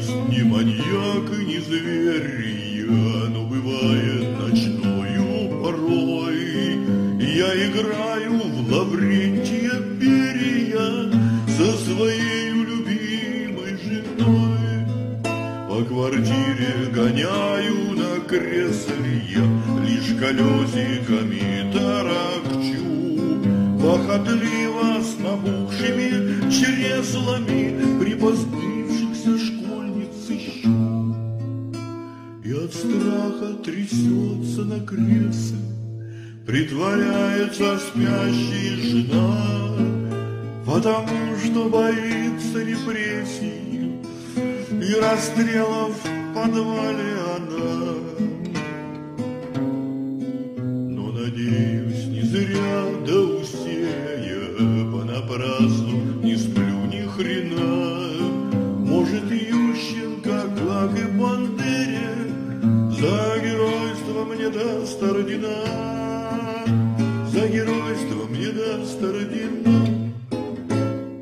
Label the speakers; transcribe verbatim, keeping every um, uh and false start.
Speaker 1: ни маньяк и ни зверь я, но бывает ночною порой я играю в Лаврентия Берия со своей любимой женой. По квартире гоняю на кресле я, лишь колесиками тарахчу, похотливо с набухшими чреслами припозднившихся школьниц ищу. И от страха трясется на кресле, притворяется спящей жена, потому что боится репрессий и расстрела в подвале она. Но, надеюсь, не зря до усея понапрасну не сплю ни хрена. Может, Ющенко, как и Бандере, за геройство мне даст ордена, за геройство мне даст ордена.